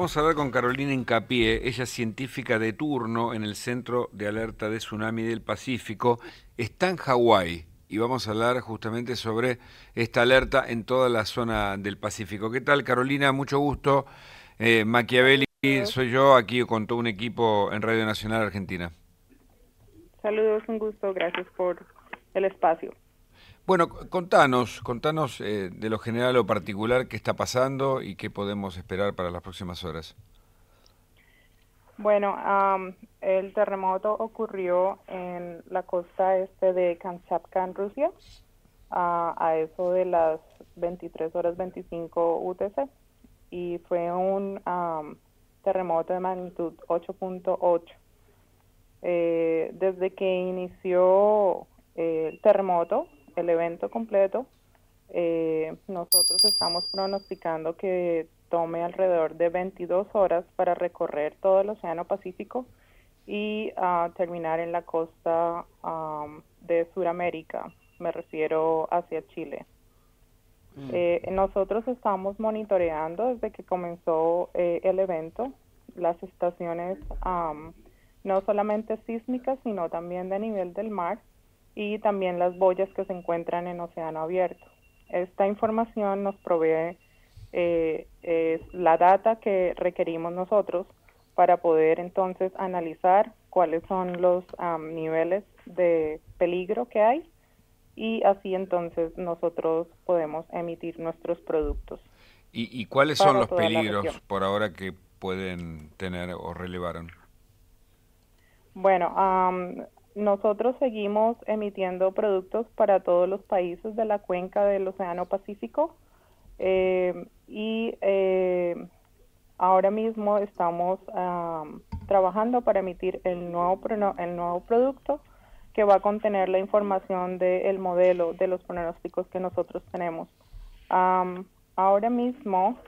vamos a hablar con Carolina Incapié, ella es científica de turno en el Centro de Alerta de Tsunami del Pacífico, está en Hawái y vamos a hablar justamente sobre esta alerta en toda la zona del Pacífico. ¿Qué tal, Carolina? Mucho gusto. Machiavelli, Saludos, soy yo, aquí con todo un equipo en Radio Nacional Argentina. saludos, un gusto, gracias por el espacio. Bueno, contanos de lo general o particular qué está pasando y qué podemos esperar para las próximas horas. Bueno, el terremoto ocurrió en la costa este de Kamchatka, en Rusia, a eso de las 23 horas 25 UTC, y fue un terremoto de magnitud 8.8. Desde que inició el terremoto, el evento completo, nosotros estamos pronosticando que tome alrededor de 22 horas para recorrer todo el Océano Pacífico y terminar en la costa de Sudamérica, me refiero hacia Chile. Nosotros estamos monitoreando desde que comenzó el evento las estaciones no solamente sísmicas, sino también de nivel del mar y también las boyas que se encuentran en océano abierto. Esta información nos provee la data que requerimos nosotros para poder entonces analizar cuáles son los niveles de peligro que hay y así entonces nosotros podemos emitir nuestros productos ¿Y cuáles son para los toda la región. peligros por ahora que pueden tener o relevaron? Bueno, nosotros seguimos emitiendo productos para todos los países de la cuenca del Océano Pacífico y ahora mismo estamos trabajando para emitir el nuevo producto que va a contener la información del modelo de los pronósticos que nosotros tenemos. Ahora mismo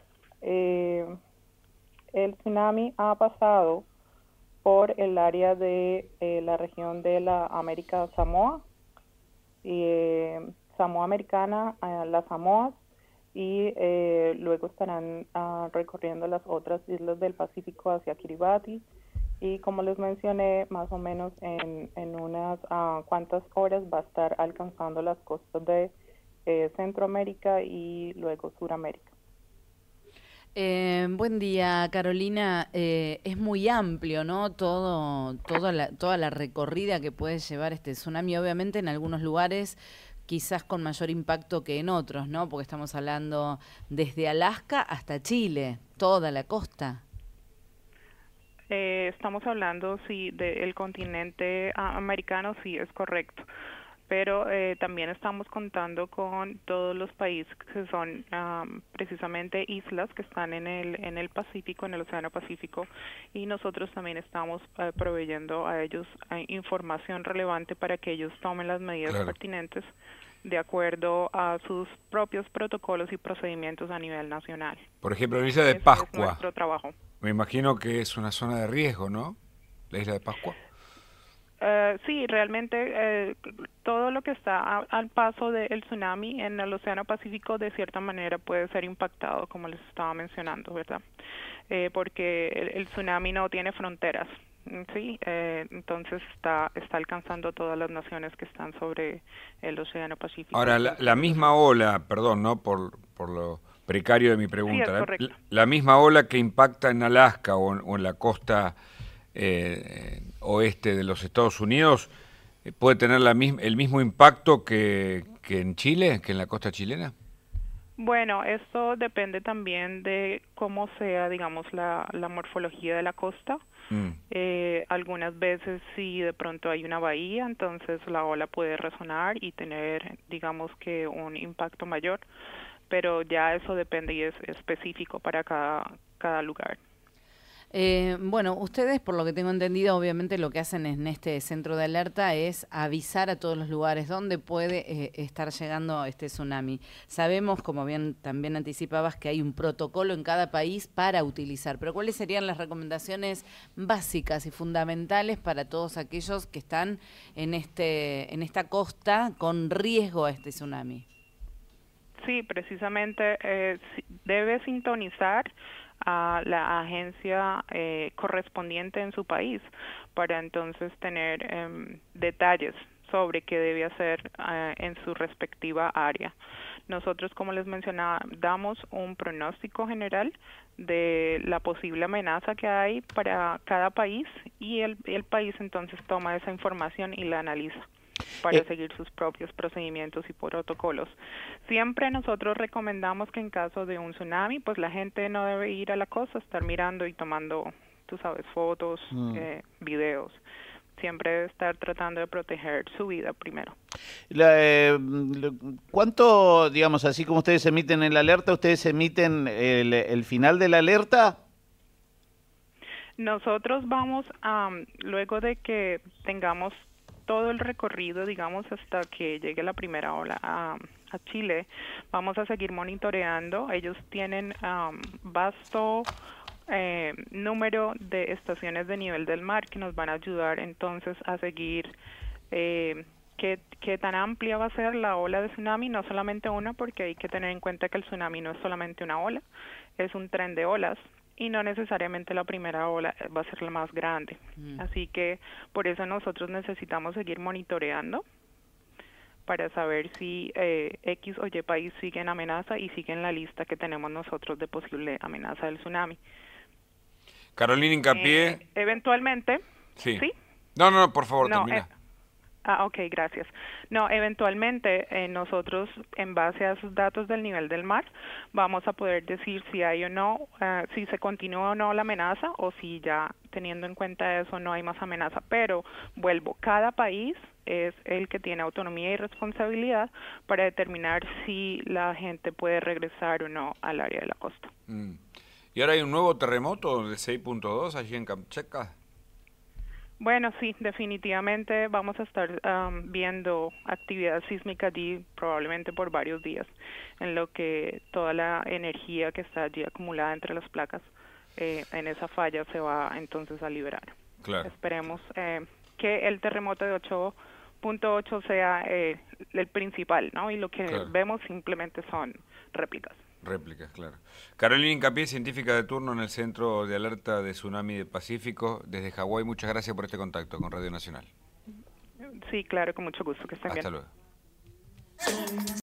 el tsunami ha pasado por el área de la región de la América Samoa y Samoa Americana, las Samoas, y luego estarán recorriendo las otras islas del Pacífico hacia Kiribati y como les mencioné, más o menos en unas cuantas horas va a estar alcanzando las costas de Centroamérica y luego Suramérica. Buen día, Carolina. Es muy amplio, ¿no? Toda la recorrida que puede llevar este tsunami. Obviamente en algunos lugares quizás con mayor impacto que en otros, ¿no? Porque estamos hablando desde Alaska hasta Chile, toda la costa. Estamos hablando, sí, del continente americano, sí, es correcto. Pero también estamos contando con todos los países que son precisamente islas que están en el Pacífico, en el Océano Pacífico, y nosotros también estamos proveyendo a ellos información relevante para que ellos tomen las medidas Claro. pertinentes de acuerdo a sus propios protocolos y procedimientos a nivel nacional. Por ejemplo, la isla de Ese es Pascua. nuestro trabajo. Me imagino que es una zona de riesgo, ¿no? La isla de Pascua. Sí, realmente todo lo que está al paso del tsunami en el Océano Pacífico de cierta manera puede ser impactado, como les estaba mencionando, ¿verdad? Porque el tsunami no tiene fronteras, sí, entonces está alcanzando todas las naciones que están sobre el Océano Pacífico, Ahora, la incluidos misma ola, perdón, ¿no? Por lo precario de mi Sí, es pregunta, correcto. la misma ola que impacta en Alaska o en la costa oeste de los Estados Unidos, ¿puede tener el mismo impacto que en Chile, que en la costa chilena? Bueno, esto depende también de cómo sea, digamos, la morfología de la costa. Mm. Algunas veces si de pronto hay una bahía, entonces la ola puede resonar y tener, digamos que un impacto mayor, pero ya eso depende y es específico para cada lugar. Bueno, ustedes, por lo que tengo entendido, obviamente lo que hacen en este centro de alerta es avisar a todos los lugares donde puede estar llegando este tsunami. Sabemos, como bien también anticipabas, que hay un protocolo en cada país para utilizar, pero ¿cuáles serían las recomendaciones básicas y fundamentales para todos aquellos que están en esta costa con riesgo a este tsunami? Sí, precisamente debe sintonizar a la agencia correspondiente en su país para entonces tener detalles sobre qué debe hacer en su respectiva área. Nosotros, como les mencionaba, damos un pronóstico general de la posible amenaza que hay para cada país y el país entonces toma esa información y la analiza para seguir sus propios procedimientos y protocolos. Siempre nosotros recomendamos que en caso de un tsunami, pues la gente no debe ir a la costa, estar mirando y tomando, tú sabes, fotos, videos. Siempre debe estar tratando de proteger su vida primero. ¿Cuánto, digamos, así como ustedes emiten el alerta, ustedes emiten el final de la alerta? Nosotros vamos luego de que tengamos todo el recorrido, digamos, hasta que llegue la primera ola a Chile, vamos a seguir monitoreando. Ellos tienen vasto número de estaciones de nivel del mar que nos van a ayudar entonces a seguir qué tan amplia va a ser la ola de tsunami, no solamente una, porque hay que tener en cuenta que el tsunami no es solamente una ola, es un tren de olas y no necesariamente la primera ola va a ser la más grande. Así que por eso nosotros necesitamos seguir monitoreando para saber si X o Y país sigue en amenaza y sigue en la lista que tenemos nosotros de posible amenaza del tsunami. Carolina Hincapié. Eventualmente. Sí. ¿Sí? No, por favor, No, termina. ok, gracias. No, eventualmente nosotros, en base a esos datos del nivel del mar, vamos a poder decir si hay o no, si se continúa o no la amenaza o si ya teniendo en cuenta eso no hay más amenaza. Pero vuelvo, cada país es el que tiene autonomía y responsabilidad para determinar si la gente puede regresar o no al área de la costa. ¿Y ahora hay un nuevo terremoto de 6.2 allí en Kamchatka? Bueno, sí, definitivamente vamos a estar viendo actividad sísmica allí probablemente por varios días, en lo que toda la energía que está allí acumulada entre las placas en esa falla se va entonces a liberar. Claro. Esperemos que el terremoto de 8.8 sea el principal, ¿no? Y lo que vemos simplemente son réplicas. Réplicas, claro. Carolina Hincapié, científica de turno en el Centro de Alerta de Tsunami del Pacífico, desde Hawái. Muchas gracias por este contacto con Radio Nacional. Sí, claro, con mucho gusto. Que estén bien. Hasta luego.